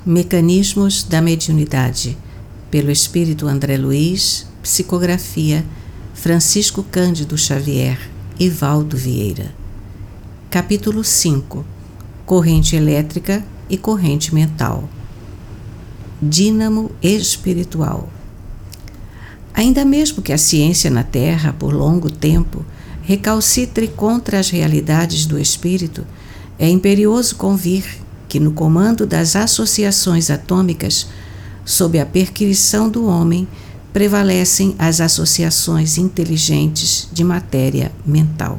Mecanismos da mediunidade, pelo Espírito André Luiz, psicografia Francisco Cândido Xavier e Valdo Vieira. Capítulo 5. Corrente elétrica e corrente mental. Dínamo espiritual. Ainda mesmo que a ciência na Terra, por longo tempo, recalcitre contra as realidades do espírito, é imperioso convir que no comando das associações atômicas, sob a perquisição do homem, prevalecem as associações inteligentes de matéria mental.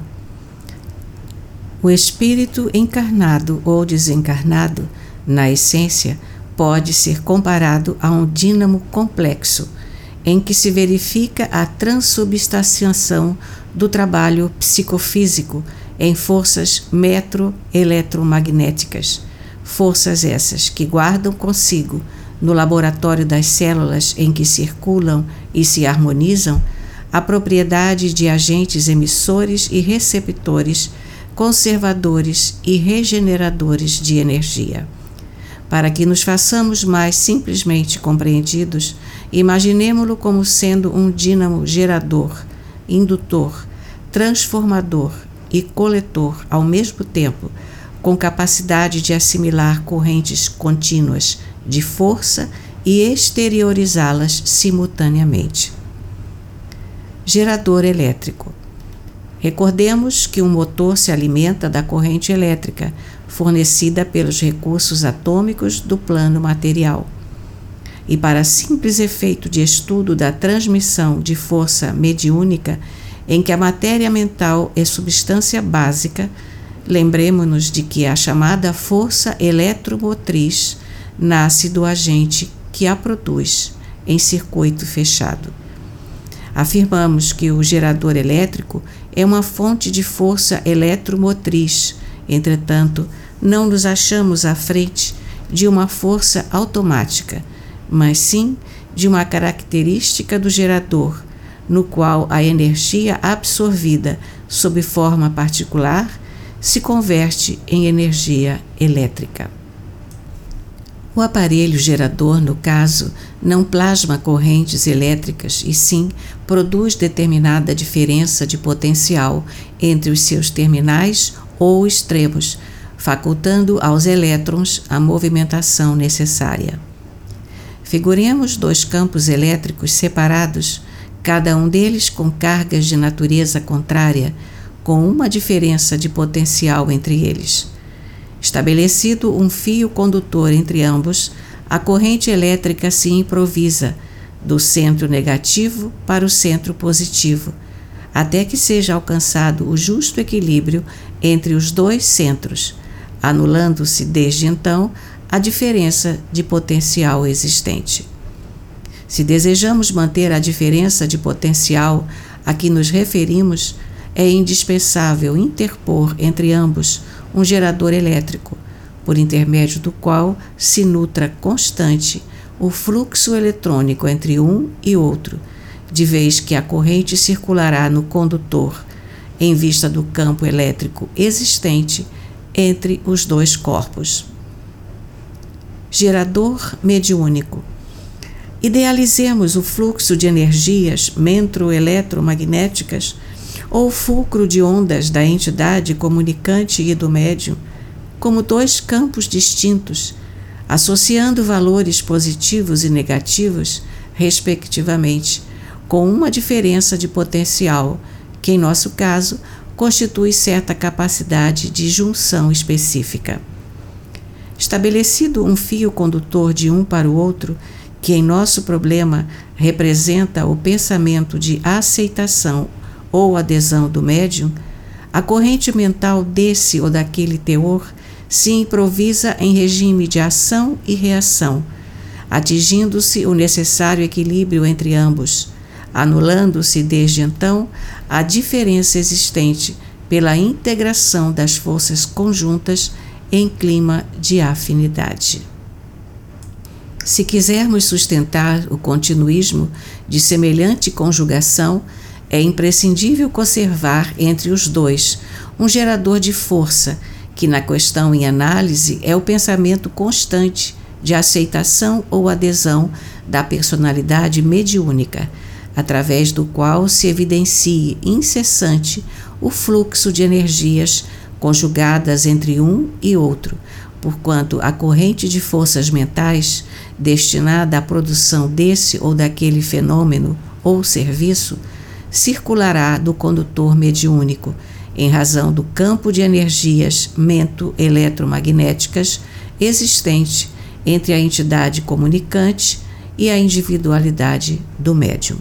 O espírito encarnado ou desencarnado, na essência, pode ser comparado a um dínamo complexo, em que se verifica a transubstanciação do trabalho psicofísico em forças eletromagnéticas, forças essas que guardam consigo, no laboratório das células em que circulam e se harmonizam, a propriedade de agentes emissores e receptores, conservadores e regeneradores de energia. Para que nos façamos mais simplesmente compreendidos, imaginemo-lo como sendo um dínamo gerador, indutor, transformador e coletor ao mesmo tempo, com capacidade de assimilar correntes contínuas de força e exteriorizá-las simultaneamente. Gerador elétrico. Recordemos que um motor se alimenta da corrente elétrica, fornecida pelos recursos atômicos do plano material. E para simples efeito de estudo da transmissão de força mediúnica, em que a matéria mental é substância básica, lembremo-nos de que a chamada força eletromotriz nasce do agente que a produz em circuito fechado. Afirmamos que o gerador elétrico é uma fonte de força eletromotriz, entretanto, não nos achamos à frente de uma força automática, mas sim de uma característica do gerador, no qual a energia absorvida sob forma particular se converte em energia elétrica. O aparelho gerador, no caso, não plasma correntes elétricas e sim produz determinada diferença de potencial entre os seus terminais ou extremos, facultando aos elétrons a movimentação necessária. Figuremos dois campos elétricos separados, cada um deles com cargas de natureza contrária, com uma diferença de potencial entre eles. Estabelecido um fio condutor entre ambos, a corrente elétrica se improvisa do centro negativo para o centro positivo, até que seja alcançado o justo equilíbrio entre os dois centros, anulando-se desde então a diferença de potencial existente. Se desejamos manter a diferença de potencial a que nos referimos, é indispensável interpor entre ambos um gerador elétrico, por intermédio do qual se nutra constante o fluxo eletrônico entre um e outro, de vez que a corrente circulará no condutor, em vista do campo elétrico existente entre os dois corpos. Gerador mediúnico. Idealizemos o fluxo de energias eletromagnéticas ou fulcro de ondas da entidade comunicante e do médium como dois campos distintos, associando valores positivos e negativos, respectivamente, com uma diferença de potencial, que em nosso caso constitui certa capacidade de junção específica. Estabelecido um fio condutor de um para o outro, que em nosso problema representa o pensamento de aceitação ou adesão do médium, a corrente mental desse ou daquele teor se improvisa em regime de ação e reação, atingindo-se o necessário equilíbrio entre ambos, anulando-se desde então a diferença existente pela integração das forças conjuntas em clima de afinidade. Se quisermos sustentar o continuismo de semelhante conjugação, é imprescindível conservar entre os dois um gerador de força, que na questão em análise é o pensamento constante de aceitação ou adesão da personalidade mediúnica, através do qual se evidencie incessante o fluxo de energias conjugadas entre um e outro, porquanto a corrente de forças mentais destinada à produção desse ou daquele fenômeno ou serviço circulará do condutor mediúnico, em razão do campo de energias mento-eletromagnéticas existente entre a entidade comunicante e a individualidade do médium.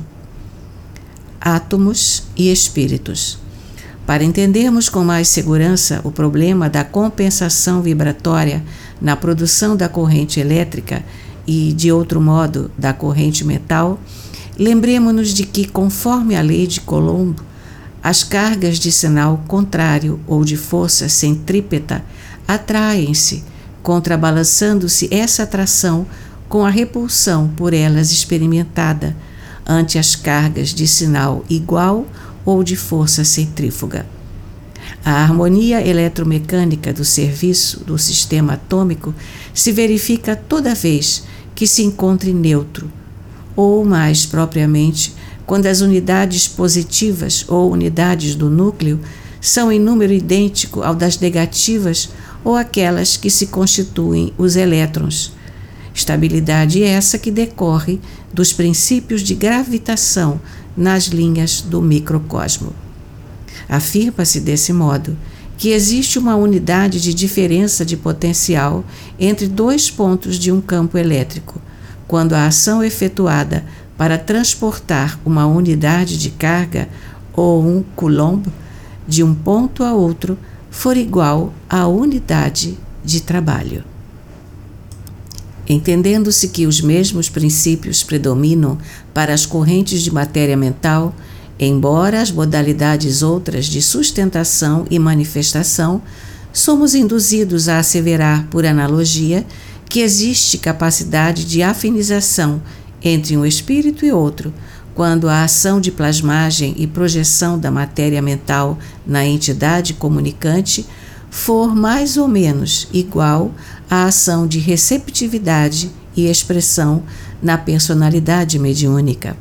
Átomos e espíritos. Para entendermos com mais segurança o problema da compensação vibratória na produção da corrente elétrica e, de outro modo, da corrente mental, lembremo-nos de que, conforme a lei de Coulomb, as cargas de sinal contrário ou de força centrípeta atraem-se, contrabalançando-se essa atração com a repulsão por elas experimentada ante as cargas de sinal igual ou de força centrífuga. A harmonia eletromecânica do serviço do sistema atômico se verifica toda vez que se encontre neutro, ou mais propriamente, quando as unidades positivas ou unidades do núcleo são em número idêntico ao das negativas ou aquelas que se constituem os elétrons. Estabilidade essa que decorre dos princípios de gravitação nas linhas do microcosmo. Afirma-se desse modo que existe uma unidade de diferença de potencial entre dois pontos de um campo elétrico, quando a ação efetuada para transportar uma unidade de carga ou um coulomb de um ponto a outro for igual à unidade de trabalho. Entendendo-se que os mesmos princípios predominam para as correntes de matéria mental, embora as modalidades outras de sustentação e manifestação, somos induzidos a asseverar, por analogia, que existe capacidade de afinização entre um espírito e outro, quando a ação de plasmagem e projeção da matéria mental na entidade comunicante for mais ou menos igual à ação de receptividade e expressão na personalidade mediúnica.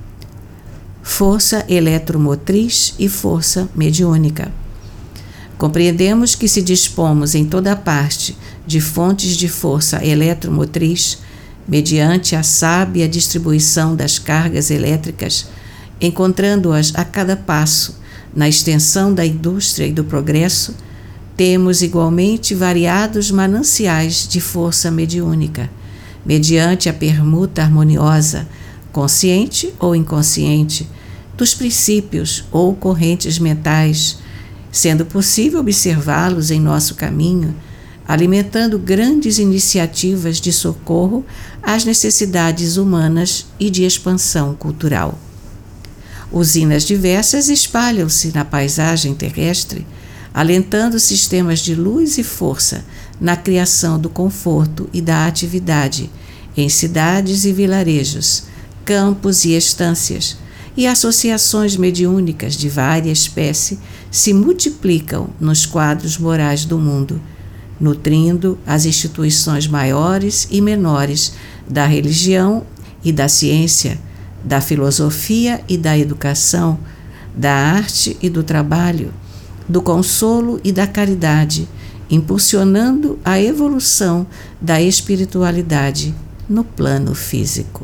Força eletromotriz e força mediúnica. Compreendemos que se dispomos em toda parte de fontes de força eletromotriz, mediante a sábia distribuição das cargas elétricas, encontrando-as a cada passo na extensão da indústria e do progresso, temos igualmente variados mananciais de força mediúnica, mediante a permuta harmoniosa, consciente ou inconsciente, dos princípios ou correntes mentais, sendo possível observá-los em nosso caminho, alimentando grandes iniciativas de socorro às necessidades humanas e de expansão cultural. Usinas diversas espalham-se na paisagem terrestre, alentando sistemas de luz e força na criação do conforto e da atividade em cidades e vilarejos, campos e estâncias, e associações mediúnicas de vária espécie se multiplicam nos quadros morais do mundo, nutrindo as instituições maiores e menores da religião e da ciência, da filosofia e da educação, da arte e do trabalho, do consolo e da caridade, impulsionando a evolução da espiritualidade no plano físico.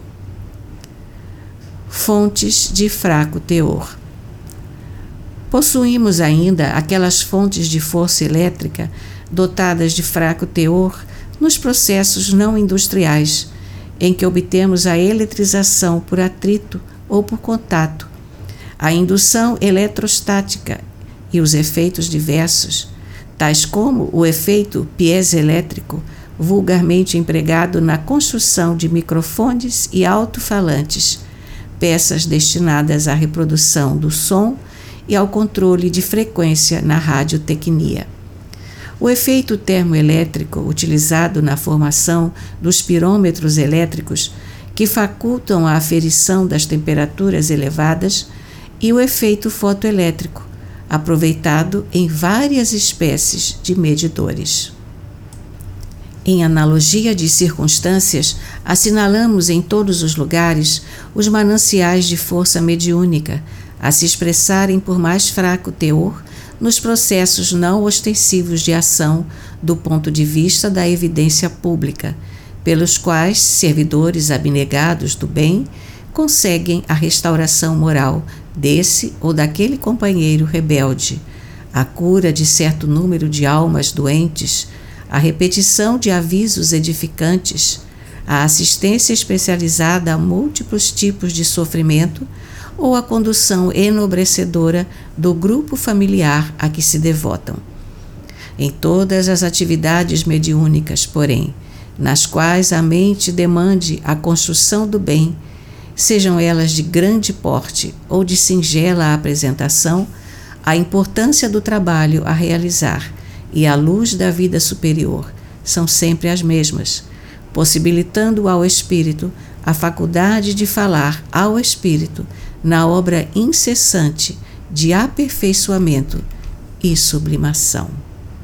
Fontes de fraco teor. Possuímos ainda aquelas fontes de força elétrica dotadas de fraco teor nos processos não industriais, em que obtemos a eletrização por atrito ou por contato, a indução eletrostática e os efeitos diversos, tais como o efeito piezoelétrico, vulgarmente empregado na construção de microfones e alto-falantes, peças destinadas à reprodução do som e ao controle de frequência na radiotecnia. O efeito termoelétrico utilizado na formação dos pirômetros elétricos, que facultam a aferição das temperaturas elevadas, e o efeito fotoelétrico, aproveitado em várias espécies de medidores. Em analogia de circunstâncias, assinalamos em todos os lugares os mananciais de força mediúnica, a se expressarem por mais fraco teor nos processos não ostensivos de ação do ponto de vista da evidência pública, pelos quais servidores abnegados do bem conseguem a restauração moral desse ou daquele companheiro rebelde, a cura de certo número de almas doentes, a repetição de avisos edificantes, a assistência especializada a múltiplos tipos de sofrimento ou a condução enobrecedora do grupo familiar a que se devotam. Em todas as atividades mediúnicas, porém, nas quais a mente demande a construção do bem, sejam elas de grande porte ou de singela apresentação, a importância do trabalho a realizar e a luz da vida superior são sempre as mesmas, possibilitando ao espírito a faculdade de falar ao espírito na obra incessante de aperfeiçoamento e sublimação.